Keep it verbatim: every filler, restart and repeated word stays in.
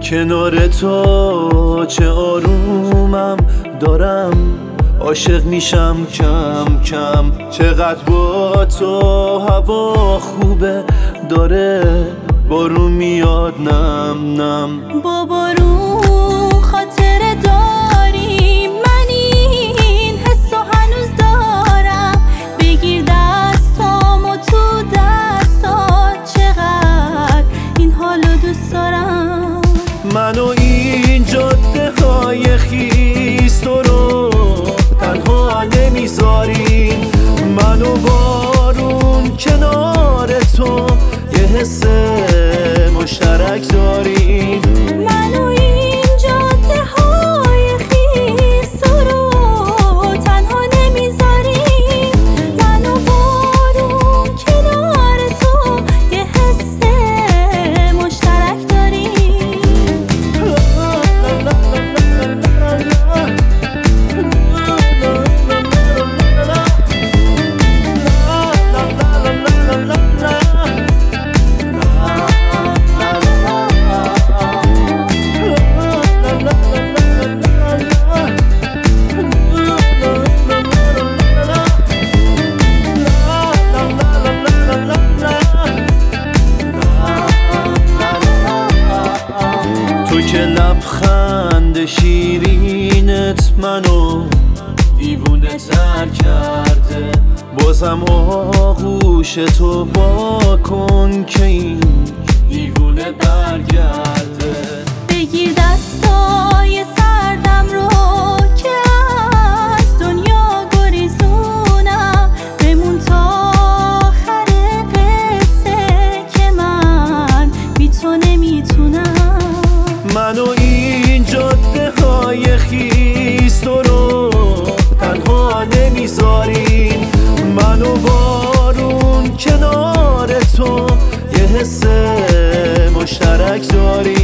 کنار تو چه آرومم دارم، عاشق میشم کم کم. چقدر با تو هوا خوبه، داره بارون میاد نم نم. با بارون خاطره داری، من این حسو هنوز دارم. بگیر دستامو تو دستات، چقدر این حالو دوست دارم. منو این جاده های خیس تو رو تنها نمیذاری، منو بارون کنار تو یه حس مشترک داری. منو این جاده های خیس تو رو تنها نمیذاری، منو بارون کنار تو یه حس مشترک داری. تو که لبخند شیرینت منو دیوونه تر کرده، بازم آغوش تو با کن که این دیوونه برگرده. بگیر دستای سردم رو که از دنیا گریزونم، بمون تا آخر قصه که من بی تو نمیتونم. منو این جاده های خیس تو رو تنها نمیذاری، منو بارون کنار تو یه حس مشترک داری.